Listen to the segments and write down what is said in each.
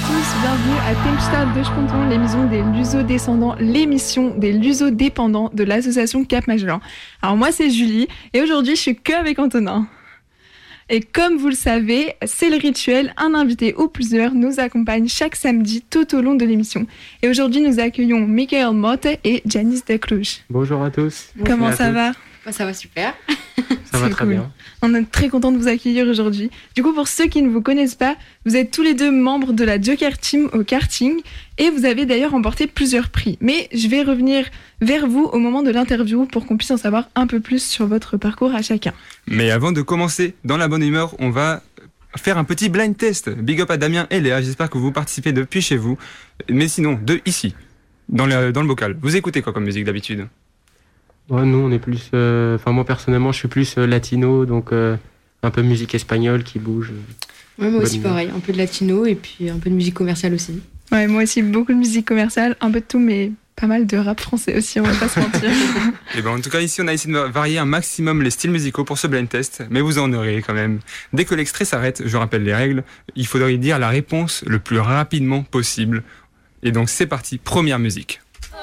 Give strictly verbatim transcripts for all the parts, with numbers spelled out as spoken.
tous, bienvenue à Tempestad de Ponton, l'émission des luso-descendants, l'émission des luso-dépendants de l'association Cap Magellan. Alors moi c'est Julie et aujourd'hui je suis que avec Antonin. Et comme vous le savez, c'est le rituel, un invité ou plusieurs nous accompagne chaque samedi tout au long de l'émission. Et aujourd'hui nous accueillons Michael Motte et Janice de Cluj. Bonjour à tous. Comment Bonjour ça à va? Bah, ça va super. Ça va très cool. bien. On est très content de vous accueillir aujourd'hui. Du coup, pour ceux qui ne vous connaissent pas, vous êtes tous les deux membres de la Joker Team au karting et vous avez d'ailleurs remporté plusieurs prix. Mais je vais revenir vers vous au moment de l'interview pour qu'on puisse en savoir un peu plus sur votre parcours à chacun. Mais avant de commencer, dans la bonne humeur, on va faire un petit blind test. Big up à Damien et Léa, j'espère que vous participez depuis chez vous. Mais sinon, de ici, dans le, dans le bocal. Vous écoutez quoi comme musique d'habitude ? Ouais, nous, on est plus. Enfin, euh, moi, personnellement, je suis plus euh, latino, donc euh, un peu musique espagnole qui bouge. Ouais, moi aussi, Bonne pareil. Un peu de latino et puis un peu de musique commerciale aussi. Ouais, moi aussi, beaucoup de musique commerciale, un peu de tout, mais pas mal de rap français aussi, on va pas se mentir. Et ben, en tout cas, ici, on a essayé de varier un maximum les styles musicaux pour ce blind test, mais vous en aurez quand même. Dès que l'extrait s'arrête, je rappelle les règles, il faudrait dire la réponse le plus rapidement possible. Et donc, c'est parti, première musique.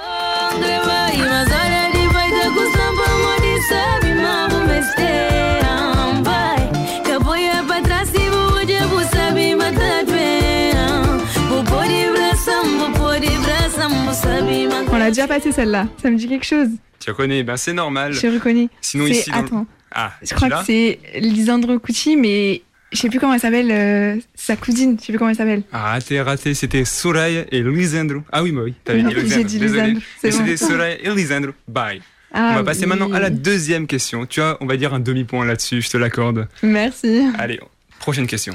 On l'a déjà passé celle-là, ça me dit quelque chose. Tu reconnais? Ben, c'est normal. Je reconnais. Sinon, c'est... ici. Dans... Attends. Ah, je crois que c'est Lisandro Cucci, mais je sais plus comment elle s'appelle, euh, sa cousine, je sais plus comment elle s'appelle. Ah, raté, raté, c'était Soraya et Lisandro. Ah oui, bah oui, t'avais non, dit Lisandro. J'ai dit Lisandro, c'est bon. bon. C'était Soraya et Lisandro. Bye. Ah, on va passer oui. maintenant à la deuxième question. Tu as, on va dire, un demi-point là-dessus, je te l'accorde. Merci. Allez, prochaine question.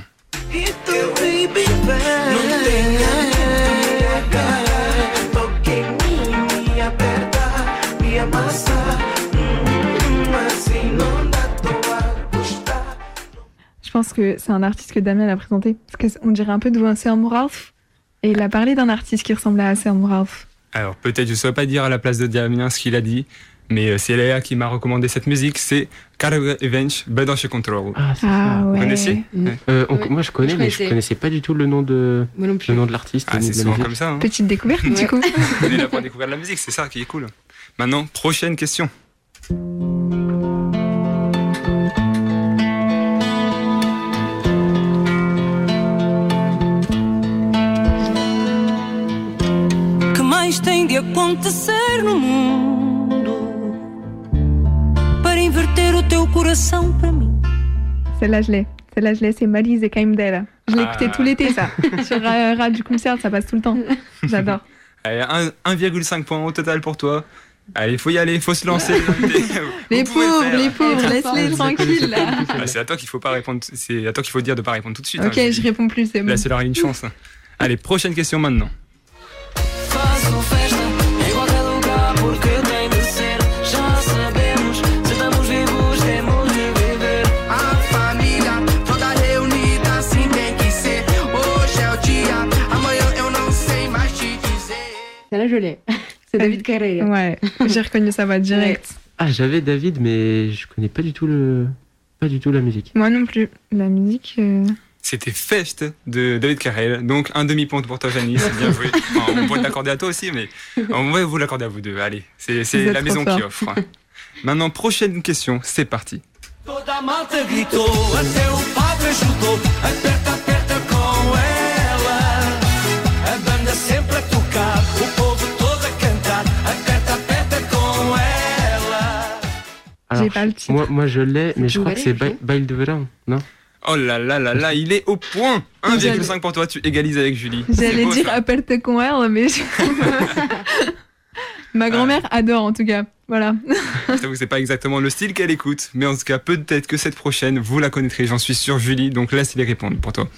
Je pense que c'est un artiste que Damien a présenté, parce qu'on dirait un peu de Sermo Ralph, et il a parlé d'un artiste qui ressemblait à Sermo Ralph. Alors, peut-être, je ne saurais pas dire à la place de Damien ce qu'il a dit, mais c'est Léa qui m'a recommandé cette musique, c'est Carga Event, Bedanche Control. Ah, c'est Ah, ça. ouais. Vous connaissiez? Euh, on- Ouais. Moi, je connais, Je mais je connaissais. connaissais pas du tout le nom de, Moi non plus. le nom de l'artiste. Ah, ni c'est de la souvent musique. comme ça. Hein. Petite découverte, du Ouais. coup. On est là pour découvrir de la musique, c'est ça qui est cool. Maintenant, prochaine question. Que mais tem de acontecer no mundo para inverter o teu coração para mim? Celle-là, je l'ai. Celle-là, je l'ai, c'est Malise et Kaimdela. Je l'ai Ah. écouté tout l'été, ça. Sur euh, Radio Concert, ça passe tout le temps. J'adore. Allez, un- un virgule cinq points au total pour toi. Allez, il faut y aller, il faut se lancer. Les Vous pouvez le pauvres, faire. les pauvres, Ah, laisse-les je tranquilles, connaissais là. pas du tout, Ah, c'est à toi qu'il faut pas répondre. C'est à toi qu'il faut dire de pas répondre tout de suite. Ok, hein. je réponds plus, c'est bon. Là, c'est leur une chance. Allez, prochaine question maintenant. Façam festa em qualquer lugar porque tem de ser. Já sabemos, se estamos vivos temos de viver. A família toda reunida, assim tem que ser. Hoje é o dia, amanhã eu não sei mais te dizer. Celle-là, je l'ai. C'est David Carrera. Ouais, j'ai reconnu sa voix direct. Ah, j'avais David, mais je connais pas du tout le, pas du tout la musique. Moi non plus. La musique... euh, C'était Fest de David Carrel. Donc, un demi-point pour toi, Janice. Bien joué. Enfin, on pourrait t'accorder à toi aussi, mais on va vous l'accorder à vous deux. Allez, c'est, Vous c'est êtes la trop maison qui fort. offre. Maintenant, prochaine question. C'est parti. Toda a malta gritou, até o padre ajudou. Aperta, aperta com ela. A banda sempre a tocar, o povo todo a cantar. Aperta, aperta com ela. J'ai pas le titre. Moi, moi, je l'ai, mais je tout crois que c'est valé, Bail Bail de Verão, non? Oh là là là là, il est au point. un virgule cinq pour toi, tu égalises avec Julie. C'est J'allais beau, dire ça. aperte con elle, mais... je- Ma grand-mère adore, en tout cas. Voilà. Je t'avoue, c'est pas exactement le style qu'elle écoute, mais en tout cas, peut-être que cette prochaine, vous la connaîtrez, j'en suis sûr, Julie. Donc, laisse-les répondre pour toi.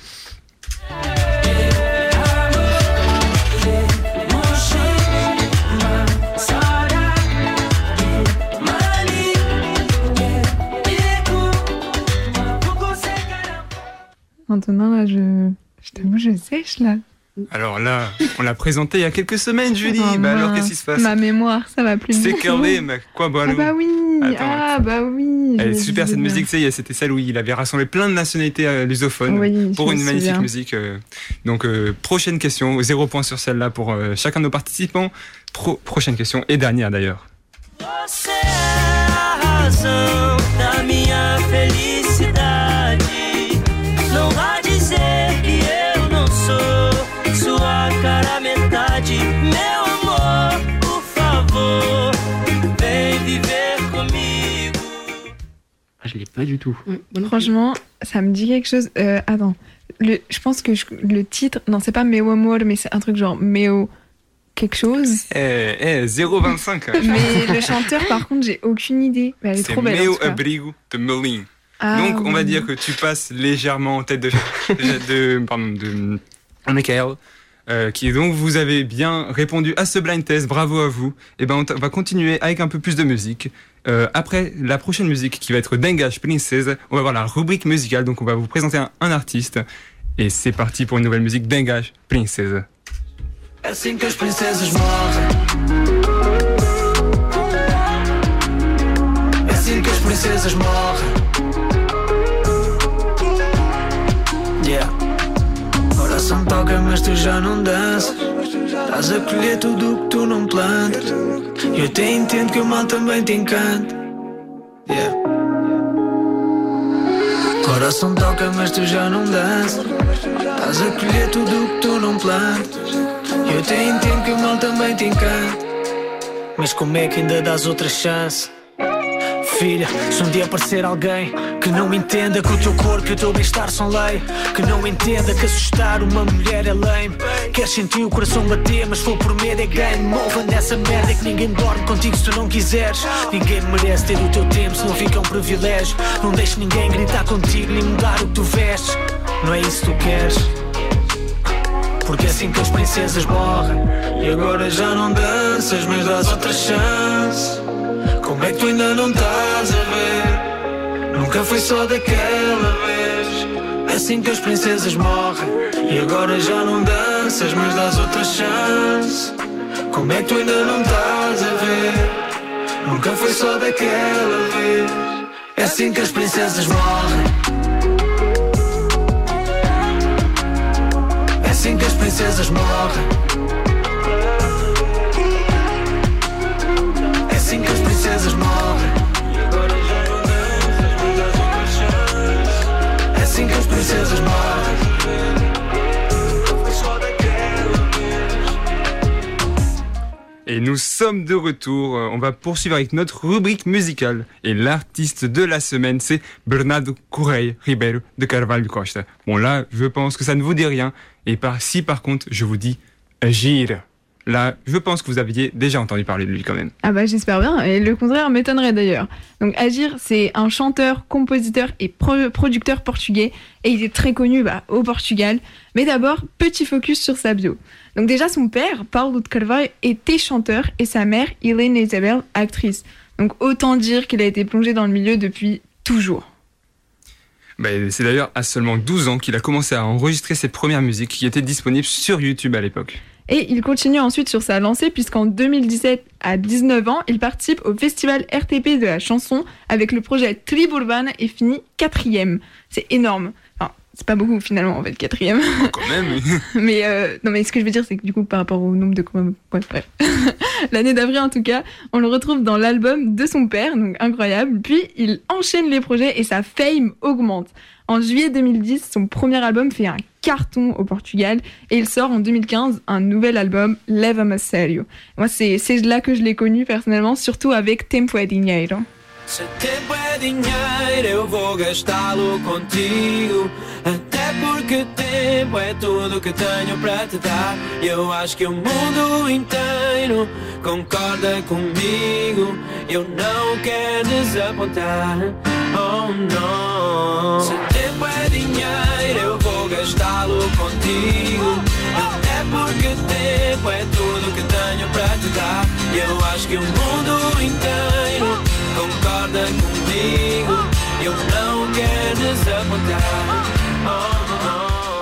Antonin, là, je... Je t'avoue, je sèche, là. Alors là, on l'a présenté il y a quelques semaines, Julie. Oh, bah alors, mince. qu'est-ce qui se passe? Ma mémoire, ça va plus C'est du tout. Kervé, mais quoi, bah Ah bah oui, Attends, ah bah oui. Elle est je super me cette souviens. musique, tu sais, c'était celle où il avait rassemblé plein de nationalités euh, lusophones Oui, pour je une me magnifique souviens. musique. euh. Donc euh, prochaine question, zéro point sur celle-là pour euh, chacun de nos participants. Pro- prochaine question et dernière d'ailleurs. Você é a razão da minha felicidade. Não vá dizer que eu não sou sua cara metade. Meu amor, por favor, vem viver comigo. Ah, je l'ai pas du tout. Ouais, bon, non. Franchement, ça me dit quelque chose. Euh, attends, le, je pense que je- le titre, non, c'est pas Meu Amor, mais c'est un truc genre Meo quelque chose. Eh, eh, zéro virgule vingt-cinq. Mais le chanteur, par contre, j'ai aucune idée. Mais elle est C'est trop belle. en Meu tout cas. Abrigo de Melin. Ah, Donc on va oui. dire que tu passes légèrement en tête de, de, de pardon de Michael. Euh, qui donc vous avez bien répondu à ce blind test, bravo à vous. Et ben on t- va continuer avec un peu plus de musique. Euh, après la prochaine musique qui va être Dengash Princesa, on va voir la rubrique musicale, donc on va vous présenter un, un artiste. Et c'est parti pour une nouvelle musique Dengash Princesa. É assim que as princesas morrem. É assim que as princesas morrem. Yeah. Coração toca, mas tu já não danças. Estás a colher tudo o que tu não plantas. Eu até entendo que o mal também te encanta. Yeah. Coração toca, mas tu já não danças. Estás a colher tudo o que tu não plantas. Eu até entendo que o mal também te encanta. Mas como é que ainda dás outra chance? Filha, se um dia aparecer alguém que não entenda que o teu corpo e o teu bem-estar são lei, que não entenda que assustar uma mulher é lame, queres sentir o coração bater, mas for por medo é ganho. Mova nessa merda que ninguém dorme contigo se tu não quiseres. Ninguém merece ter o teu tempo se não fica um privilégio. Não deixes ninguém gritar contigo nem mudar o que tu vestes. Não é isso que tu queres. Porque é assim que as princesas morrem. E agora já não danças, mas dás outra chance. Como é que tu ainda não estás a ver? Nunca foi só daquela vez. É assim que as princesas morrem. E agora já não danças, mas dás outra chance. Como é que tu ainda não estás a ver? Nunca foi só daquela vez. É assim que as princesas morrem. É assim que as princesas morrem. É assim que as princesas morrem. E agora já não danças, mas dás outra chance. É assim que as princesas morrem. Foi só daquela vez. Et nous sommes de retour. On va poursuivre avec notre rubrique musicale. Et l'artiste de la semaine, c'est Bernardo Correia Ribeiro de Carvalho Costa. Bon là, je pense que ça ne vous dit rien. Et par si par contre, je vous dis Agir. Là, je pense que vous aviez déjà entendu parler de lui quand même. Ah bah j'espère bien, et le contraire m'étonnerait d'ailleurs. Donc Agir, c'est un chanteur, compositeur et pro- producteur portugais, et il est très connu bah, au Portugal. Mais d'abord, petit focus sur sa bio. Donc déjà son père, Paulo de Carvalho, était chanteur, et sa mère, Helena Isabel, actrice. Donc autant dire qu'il a été plongé dans le milieu depuis toujours. Bah, c'est d'ailleurs à seulement douze ans qu'il a commencé à enregistrer ses premières musiques qui étaient disponibles sur YouTube à l'époque. Et il continue ensuite sur sa lancée puisqu'en deux mille dix-sept, à dix-neuf ans, il participe au festival R T P de la chanson avec le projet Tribo Urbana et finit quatrième. C'est énorme. Enfin, c'est pas beaucoup finalement en fait, quatrième. Oh, quand même. mais euh, non mais ce que je veux dire c'est que du coup par rapport au nombre de... Ouais, bref. L'année d'avril en tout cas, on le retrouve dans l'album de son père, donc incroyable. Puis il enchaîne les projets et sa fame augmente. En juillet deux mille dix, son premier album fait un carton au Portugal et il sort en deux mille quinze un nouvel album, Leva-me a Sério. Moi, c'est, c'est là que je l'ai connu personnellement, surtout avec Tempo é Dinheiro. Se tempo é dinheiro, eu vou gastá-lo contigo. Até porque tempo é tudo que tenho para te dar. Eu acho que o mundo inteiro concorda comigo. Eu não quero desapontar. Oh não. Se tempo é dinheiro, eu vou gastá-lo contigo. Até porque tempo é tudo que tenho para te dar. Eu acho que o mundo inteiro concorda comigo. Eu não quero desapontar. Oh, oh.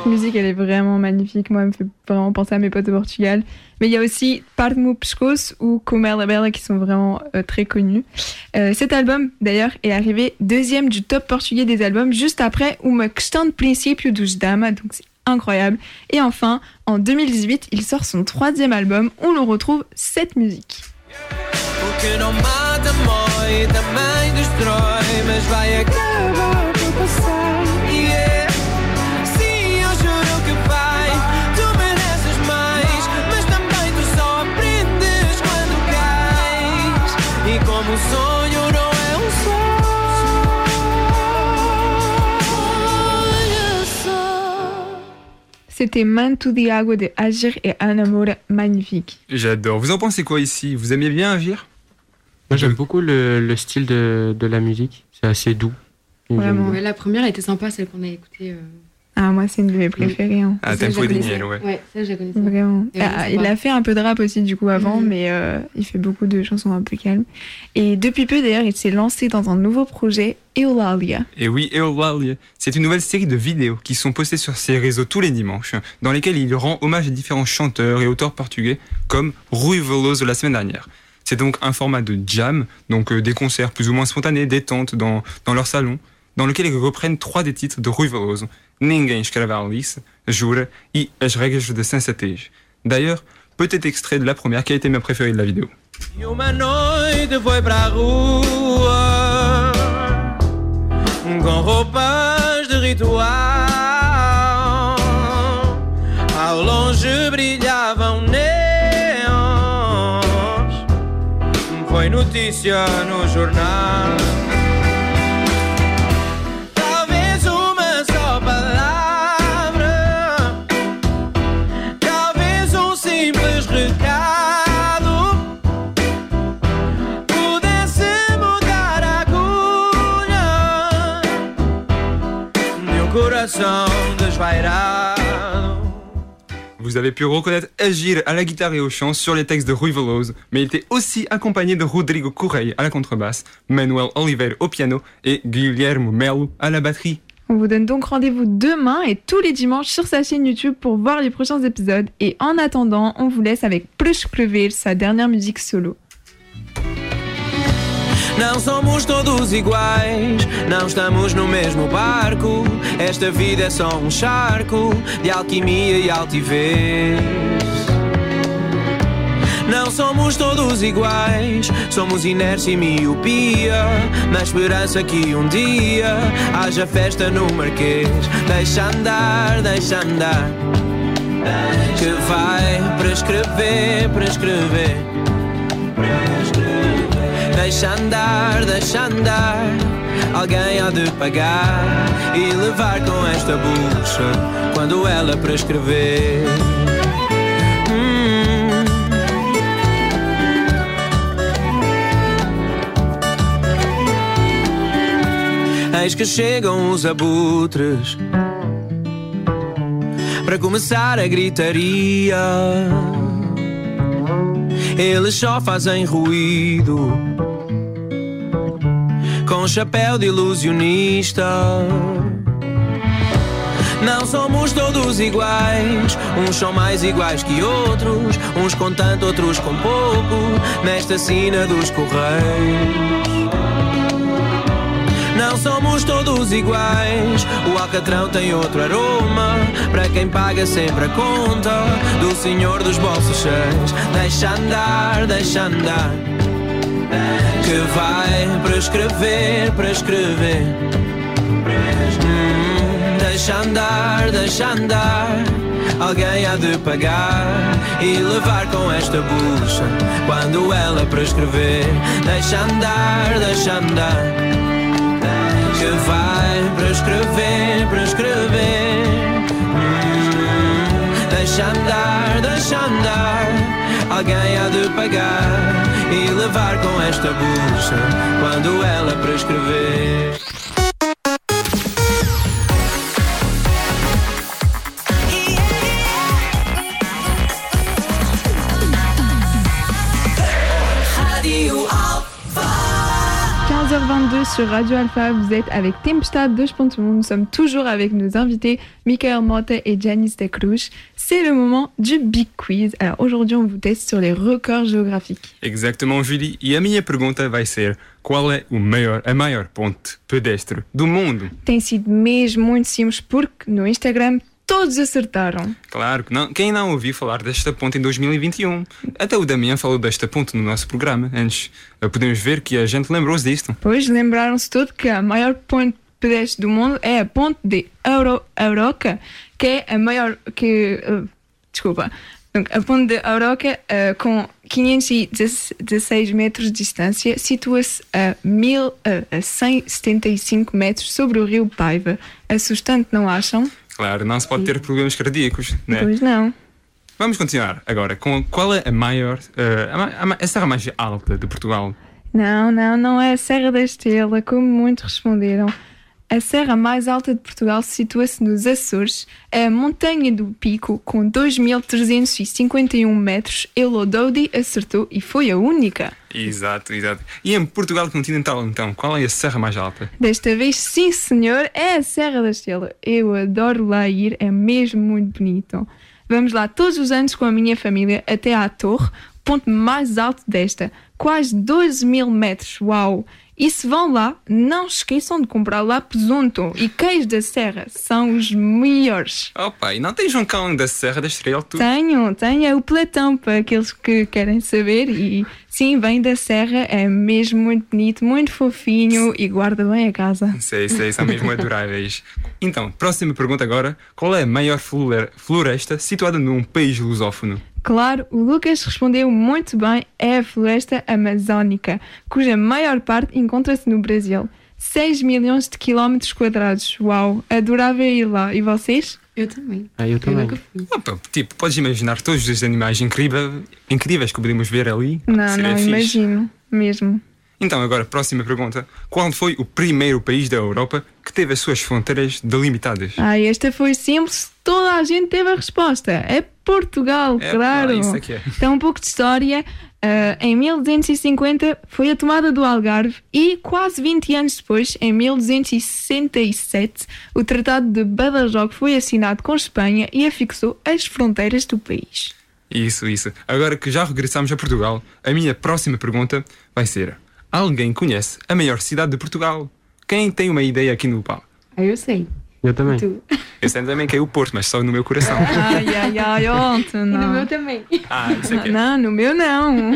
musique, elle est vraiment magnifique. Moi, elle me fait vraiment penser à mes potes au Portugal. Mais il y a aussi Parte-mo Pescoço ou Como Ela Bela qui sont vraiment euh, très connus. Euh, cet album, d'ailleurs, est arrivé deuxième du top portugais des albums, juste après Uma Questão de Princípio dos Dama. Donc c'est incroyable. Et enfin, en deux mille dix-huit, il sort son troisième album où l'on retrouve cette musique. O que não mata mói também destrói, mas vai acabar por passar. Yeah. Sim, eu juro que vai. Tu mereces mais, mas também tu só aprendes quando cais. E como um sonho não é um sonho só. C'était Manto de Água de Agir et Ana Moura, magnifique. J'adore. Vous en pensez quoi ici? Vous aimez bien Agir? Moi, j'aime beaucoup le, le style de, de la musique. C'est assez doux. Et Vraiment. j'aime- Ouais, la première elle était sympa, celle qu'on a écoutée. Euh... Ah, moi, c'est une de mes préférées. Hein. Ah, Ça, je Tempo la di connaissais. Miel, ouais. Ouais, ça je la connaissais. Vraiment. Et vraiment Ah, sympa. il a fait un peu de rap aussi, du coup, avant, Mhm. mais euh, il fait beaucoup de chansons un peu calmes. Et depuis peu, d'ailleurs, il s'est lancé dans un nouveau projet, Eulalia. Et oui, Eulalia, c'est une nouvelle série de vidéos qui sont postées sur ses réseaux tous les dimanches, dans lesquelles il rend hommage à différents chanteurs et auteurs portugais, comme Rui Veloso la semaine dernière. C'est donc un format de jam, donc euh, des concerts plus ou moins spontanés, détente dans, dans leur salon, dans lequel ils reprennent trois des titres de Rui Veloso, Ninguém escreve Alice, Jura e As Regras de Sensatez. D'ailleurs, petit extrait de la première qui a été ma préférée de la vidéo. E uma noite foi pra rua com roupas de ritual. Ao longe brilhavam neons. Foi notícia no jornal. Talvez uma só palavra, talvez um simples recado pudesse mudar a agulha de um coração desvairado. Vous avez pu reconnaître Agir à la guitare et au chant sur les textes de Rui Veloso, mais il était aussi accompagné de Rodrigo Correia à la contrebasse, Manuel Oliveira au piano et Guilherme Melo à la batterie. On vous donne donc rendez-vous demain et tous les dimanches sur sa chaîne YouTube pour voir les prochains épisodes. Et en attendant, on vous laisse avec Prescrever, sa dernière musique solo. Não somos todos iguais, não estamos no mesmo barco. Esta vida é só um charco de alquimia e altivez. Não somos todos iguais, somos inércia e miopia, na esperança que um dia haja festa no Marquês. Deixa andar, deixa andar, que vai prescrever, prescrever. Deixa andar, deixa andar, alguém há de pagar e levar com esta bucha quando ela prescrever. Hum. Eis que chegam os abutres para começar a gritaria. Eles só fazem ruído com chapéu de ilusionista. Não somos todos iguais, uns são mais iguais que outros, uns com tanto, outros com pouco, nesta sina dos correios. Não somos todos iguais, o alcatrão tem outro aroma, para quem paga sempre a conta do senhor dos bolsos cheios. Deixa andar, deixa andar, que vai prescrever, prescrever. Hum, deixa andar, deixa andar, alguém há de pagar e levar com esta bucha quando ela prescrever. Deixa andar, deixa andar, que vai prescrever, prescrever. Hum, deixa andar, deixa andar, alguém há de pagar e levar com esta bucha quando ela prescrever. quinze heures vingt-deux sur Radio Alpha, vous êtes avec Tempestade deux point un. Nous sommes toujours avec nos invités Michael Mota et Janice de Cruz. C'est le moment du Big Quiz. Alors aujourd'hui, on vous teste sur les records géographiques. Exactement, Julie. E a minha pergunta vai ser: qual é o maior, a maior ponte pedestre do mundo? Tem sido mesmo muito simples porque no Instagram todos acertaram. Claro que não. Quem não ouviu falar desta ponte em dois mil e vinte e um? Até o Damião falou desta ponte no nosso programa. Antes, podemos ver que a gente lembrou-se disto. Pois, lembraram-se todo que a maior ponte pedestre do mundo é a ponte de Euro, Oroca, que é a maior... que uh, Desculpa. Donc, a ponte de Oroca, uh, com quinhentos e dezesseis metros de distância, situa-se a, mil, uh, a cento e setenta e cinco metros sobre o rio Paiva. Assustante, não acham? Claro, não se pode ter problemas cardíacos, né? Pois não. Vamos continuar agora com qual é a maior, uh, a, a, a serra mais alta de Portugal? Não, não, não é a Serra da Estrela, como muitos responderam. A serra mais alta de Portugal situa-se nos Açores, a Montanha do Pico, com dois mil trezentos e cinquenta e um metros. Elododi acertou e foi a única. Exato, exato. E em Portugal continental, então, qual é a serra mais alta? Desta vez, sim senhor, é a Serra da Estrela. Eu adoro lá ir, é mesmo muito bonito. Vamos lá todos os anos com a minha família até à Torre, ponto mais alto desta, quase doze mil metros. Uau! E se vão lá, não esqueçam de comprar lá presunto e queijo da Serra, são os melhores. Opa, e não tens um cão da Serra da Estrela? Tu? Tenho, tenho, é o Platão, para aqueles que querem saber. E sim, vem da Serra, é mesmo muito bonito, muito fofinho e guarda bem a casa. Sei, sei, são mesmo adoráveis. Então, próxima pergunta agora: qual é a maior floresta situada num país lusófono? Claro, o Lucas respondeu muito bem, é a floresta amazónica, cuja maior parte encontra-se no Brasil. seis milhões de quilómetros quadrados. Uau, adorava ir lá. E vocês? Eu também. Ah, eu também. nunca fui. Opa, tipo, podes imaginar todos os animais incríveis, incríveis que podemos ver ali? Não, Seria não, fixe. imagino, mesmo. Então, agora, próxima pergunta: qual foi o primeiro país da Europa que teve as suas fronteiras delimitadas? Ah, esta foi simples, toda a gente teve a resposta. É Portugal, É, claro. ah, isso é que é. Então, um pouco de história. Uh, em mil duzentos e cinquenta foi a tomada do Algarve e quase vinte anos depois, em mil duzentos e sessenta e sete, o Tratado de Badajoz foi assinado com Espanha e afixou as fronteiras do país. Isso, isso. Agora que já regressamos a Portugal, a minha próxima pergunta vai ser: alguém conhece a maior cidade de Portugal? Quem tem uma ideia aqui no pau? Ah, eu sei. Eu também. Tu. Eu sei também que é o Porto, mas só no meu coração. Ai, ai, ai, ontem E não. no meu também. Ah, isso é que é. Não, no meu não.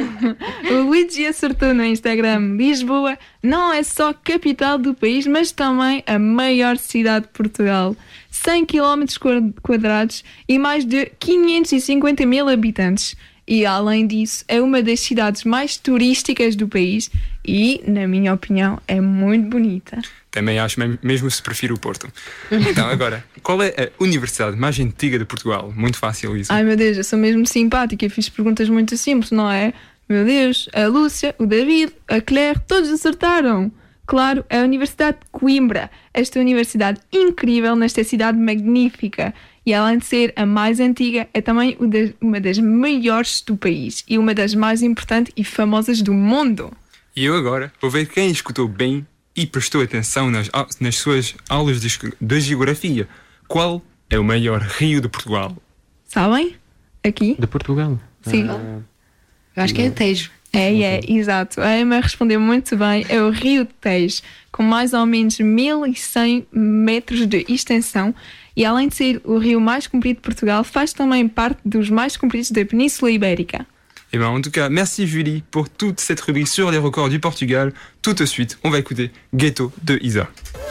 O Luigi acertou no Instagram. Lisboa não é só capital do país, mas também a maior cidade de Portugal. cem quilómetros quadrados e mais de quinhentos e cinquenta mil habitantes. E, além disso, é uma das cidades mais turísticas do país e, na minha opinião, é muito bonita. Também acho, mesmo se prefiro o Porto. Então, agora, qual é a universidade mais antiga de Portugal? Muito fácil isso. Ai, meu Deus, eu sou mesmo simpática e fiz perguntas muito simples, não é? Meu Deus, a Lúcia, o David, a Claire, todos acertaram. Claro, a Universidade de Coimbra. Esta universidade incrível nesta cidade magnífica. E além de ser a mais antiga, é também uma das maiores do país e uma das mais importantes e famosas do mundo. E eu agora vou ver quem escutou bem e prestou atenção nas, nas suas aulas de, de geografia. Qual é o maior rio de Portugal? Sabem? Aqui? De Portugal? Sim. Ah, Eu acho que é o Tejo. É, é, exato. A Emma respondeu muito bem. É o Rio Tejo, com mais ou menos mil e cem metros de extensão. E além de ser o rio mais comprido de Portugal, faz também parte dos mais compridos da Península Ibérica. Eh bien, en tout cas, merci Julie pour toute cette rubrique sur les records du Portugal. Tout de suite, on va écouter Ghetto de Isa.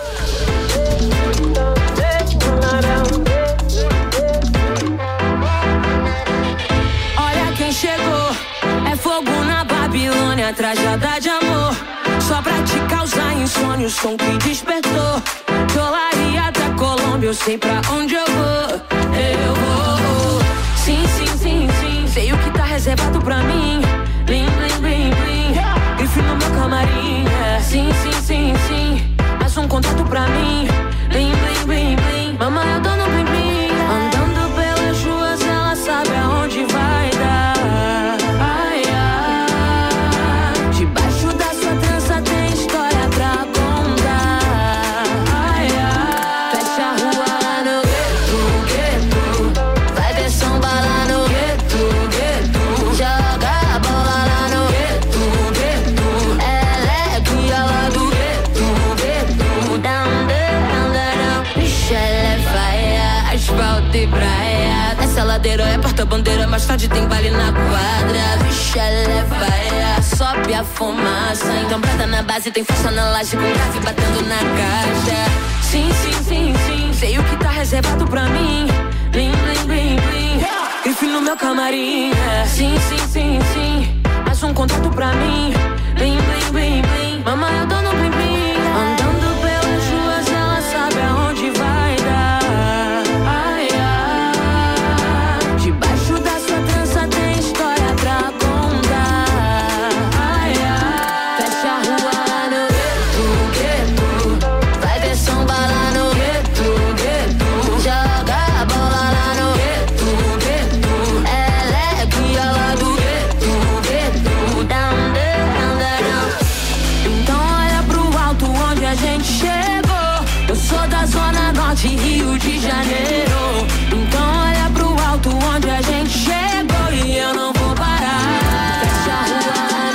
Olha quem chegou, é fogo na Babilônia, tragédia de amor. Só pra te causar insônia, o som que despertou. Dolaria da Colômbia, eu sei pra onde eu vou. Eu vou. Sim, sim, sim, sim. Sei o que tá reservado pra mim. Blim, blim, blim, blim. Grife no meu camarim. É. Sim, sim, sim, sim. Mais um contato pra mim. Blim, blim, blim, blim. Mamãe, eu dou no blim, blim. Andando pelas ruas, ela sabe aonde vai dar. Ai, ai. Debaixo da sua trança tem história pra contar. de praia. Desce a ladeira, é porta-bandeira, mais tarde tem baile na quadra. Vixe, ela é vaia, sobe a fumaça. Então brota na base, tem força na laje, com grave batendo na caixa. Sim, sim, sim, sim, sei o que tá reservado pra mim. Blim, blim, blim, blim, grife no meu camarim. É. Sim, sim, sim, sim, mais um contato pra mim. Blim, blim, blim, blim, mamãe, eu tô no blim, blim. Andando pelas ruas, ela sabe aonde vai dar. Ai, ai, debaixo da sua trança tem história pra contar. Ai, ai, fecha a rua lá no gueto, gueto. Vai ter samba lá no gueto, gueto. Joga a bola lá no gueto, gueto. Ela é guia lá do gueto, gueto. Down, down, down. Então olha pro alto onde a gente chegou. Eu sou da Zona Norte, Rio de Janeiro. Então olha pro alto onde a gente chegou. E eu não vou parar. Fecha a rua lá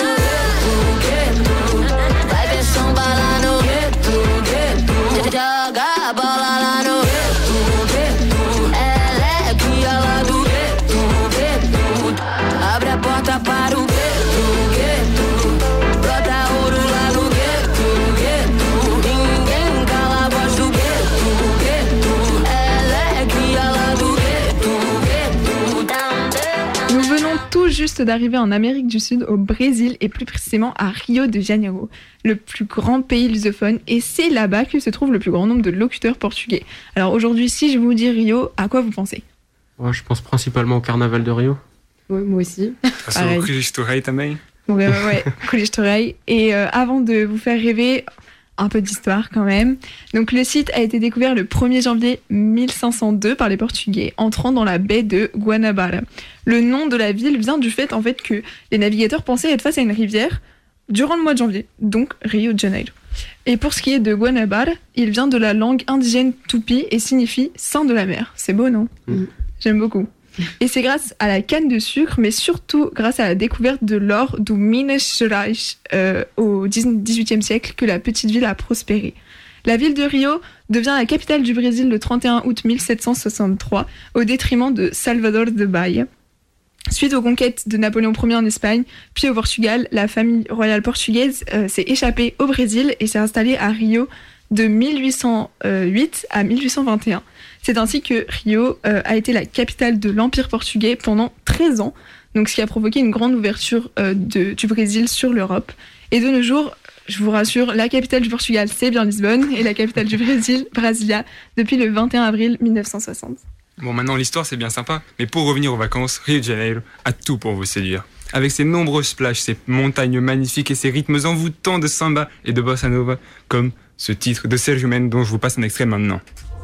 no gueto, gueto. Vai ver samba lá no gueto, gueto. Joga a bola lá no gueto, gueto. Ela é guia lá do gueto, gueto. Abre a porta para o gueto, gueto. Brota ouro lá no gueto, gueto. Ninguém cala a voz do gueto, gueto. Ela é guia lá do gueto, gueto. Down, down. Nous venons tout juste d'arriver en Amérique du Sud, au Brésil et plus précisément à Rio de Janeiro, le plus grand pays lusophone, et c'est là-bas que se trouve le plus grand nombre de locuteurs portugais. Alors aujourd'hui, si je vous dis Rio, à quoi vous pensez ? Ouais, je pense principalement au carnaval de Rio. Ouais, moi aussi. Pareil. Sou Cristo Rei também. Ouais, ouais, ouais, Cristo Rei. Et euh, avant de vous faire rêver, un peu d'histoire quand même. Donc le site a été découvert le premier janvier mille cinq cent deux par les Portugais, entrant dans la baie de Guanabara. Le nom de la ville vient du fait en fait que les navigateurs pensaient être face à une rivière durant le mois de janvier, donc Rio de Janeiro. Et pour ce qui est de Guanabara, il vient de la langue indigène tupi et signifie saint de la mer. C'est beau, non ? Mm. J'aime beaucoup. Et c'est grâce à la canne de sucre, mais surtout grâce à la découverte de l'or du Minas Gerais euh, au dix-huitième siècle que la petite ville a prospéré. La ville de Rio devient la capitale du Brésil le trente et un août mille sept cent soixante-trois, au détriment de Salvador de Bahia. Suite aux conquêtes de Napoléon Ier en Espagne, puis au Portugal, la famille royale portugaise euh, s'est échappée au Brésil et s'est installée à Rio de mille huit cent huit à mille huit cent vingt et un. C'est ainsi que Rio euh, a été la capitale de l'Empire portugais pendant treize ans, donc ce qui a provoqué une grande ouverture euh, de, du Brésil sur l'Europe. Et de nos jours, je vous rassure, la capitale du Portugal, c'est bien Lisbonne, et la capitale du Brésil, Brasilia, depuis le vingt et un avril mille neuf cent soixante. Bon, maintenant l'histoire c'est bien sympa, mais pour revenir aux vacances, Rio de Janeiro a tout pour vous séduire. Avec ses nombreuses plages, ses montagnes magnifiques et ses rythmes envoûtants de samba et de bossa nova, comme ce titre de Sérgio Mendes dont je vous passe un extrait maintenant.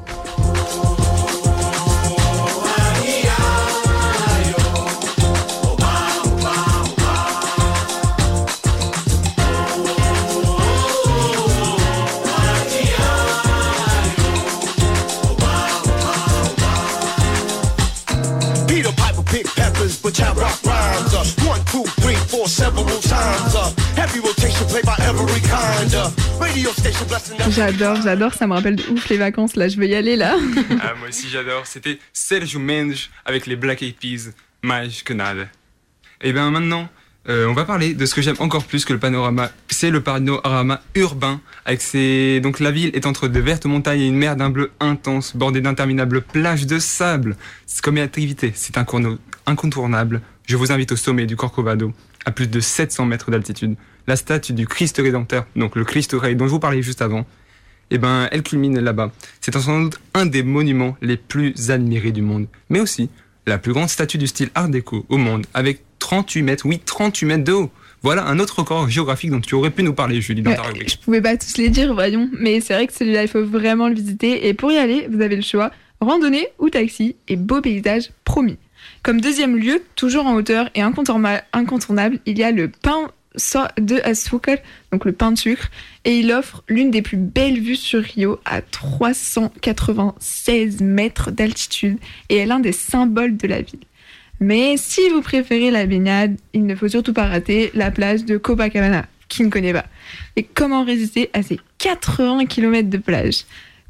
But I rock rhymes, uh, one, two, three, four, several times, uh, heavy rotation played by every kind, uh, radio station blessing. J'adore, j'adore, ça me rappelle de ouf les vacances, là, je veux y aller, là. Ah, moi aussi j'adore, c'était Sérgio Mendes avec les Black Eyed Peas, mais que nada. Et bien maintenant, euh, on va parler de ce que j'aime encore plus que le panorama, c'est le panorama urbain, avec ses... Donc la ville est entre de vertes montagnes et une mer d'un bleu intense, bordée d'interminables plages de sable. C'est comme une activité, c'est un chrono incontournable. Je vous invite au sommet du Corcovado, à plus de sept cents mètres d'altitude. La statue du Christ Rédempteur, donc le Cristo Rei dont je vous parlais juste avant, eh ben, elle culmine là-bas. C'est sans doute un des monuments les plus admirés du monde, mais aussi la plus grande statue du style Art déco au monde, avec trente-huit mètres, oui, trente-huit mètres de haut. Voilà un autre record géographique dont tu aurais pu nous parler, Julie, dans ta rubrique. Je pouvais pas tous les dire, voyons, mais c'est vrai que celui-là, il faut vraiment le visiter. Et pour y aller, vous avez le choix, randonnée ou taxi, et beau paysage promis. Comme deuxième lieu, toujours en hauteur et incontournable, il y a le pain de açúcar, donc le pain de sucre, et il offre l'une des plus belles vues sur Rio à trois cent quatre-vingt-seize mètres d'altitude et est l'un des symboles de la ville. Mais si vous préférez la baignade, il ne faut surtout pas rater la plage de Copacabana, qui ne connaît pas. Et comment résister à ces quatre-vingts kilomètres de plage ?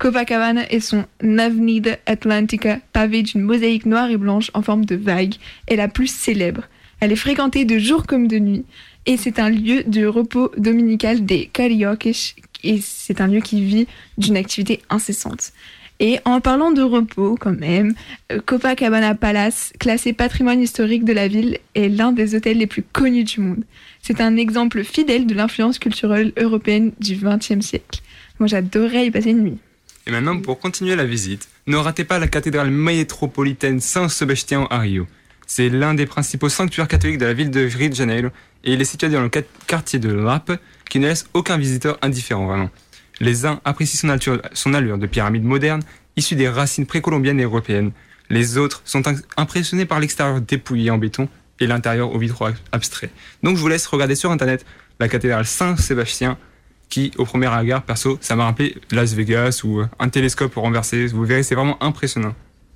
Copacabana et son Avenida Atlantica, pavée d'une mosaïque noire et blanche en forme de vague, est la plus célèbre. Elle est fréquentée de jour comme de nuit et c'est un lieu de repos dominical des Cariocas et c'est un lieu qui vit d'une activité incessante. Et en parlant de repos quand même, Copacabana Palace, classé patrimoine historique de la ville, est l'un des hôtels les plus connus du monde. C'est un exemple fidèle de l'influence culturelle européenne du vingtième siècle. Moi j'adorerais y passer une nuit. Et maintenant, pour continuer la visite, ne ratez pas la cathédrale métropolitaine San Sebastián à Rio. C'est l'un des principaux sanctuaires catholiques de la ville de Rio de Janeiro et il est situé dans le quartier de Lapa qui ne laisse aucun visiteur indifférent vraiment. Les uns apprécient son, allure, son allure de pyramide moderne issue des racines précolombiennes et européennes. Les autres sont impressionnés par l'extérieur dépouillé en béton et l'intérieur aux vitraux abstraits. Donc je vous laisse regarder sur internet la cathédrale Saint-Sébastien qui, au premier regard, perso, ça m'a rappelé Las Vegas ou un télescope renversé. Vous verrez, c'est vraiment impressionnant.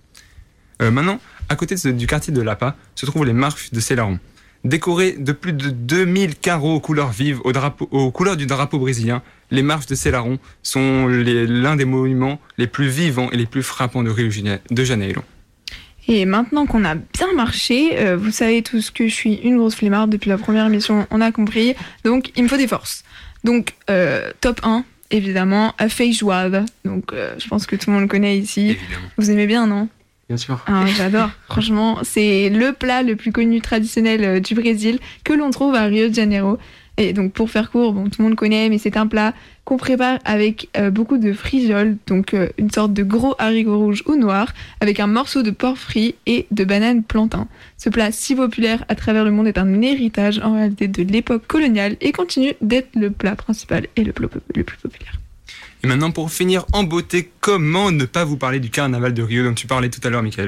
Euh, maintenant, à côté de ce, du quartier de Lapa, se trouvent les marches de Selarón. Décorées de plus de deux mille carreaux aux couleurs vives, au drapeau, aux couleurs du drapeau brésilien, les marches de Selarón sont les, l'un des monuments les plus vivants et les plus frappants de Rio de Janeiro. Et maintenant qu'on a bien marché, euh, vous savez tous que je suis une grosse flemmarde depuis la première émission, on a compris, donc il me faut des forces. Donc, euh, top un, évidemment, feijoada. Donc, euh, je pense que tout le monde connaît ici. Évidemment. Vous aimez bien, non ? Bien sûr. Ah, j'adore. Franchement, c'est le plat le plus connu traditionnel euh, du Brésil que l'on trouve à Rio de Janeiro. Et donc, pour faire court, bon, tout le monde connaît, mais c'est un plat qu'on prépare avec euh, beaucoup de frijoles, donc euh, une sorte de gros haricots rouges ou noirs, avec un morceau de porc frit et de banane plantain. Ce plat si populaire à travers le monde est un héritage en réalité de l'époque coloniale et continue d'être le plat principal et le plus, le plus populaire. Et maintenant, pour finir en beauté, comment ne pas vous parler du carnaval de Rio dont tu parlais tout à l'heure, Mickaël ?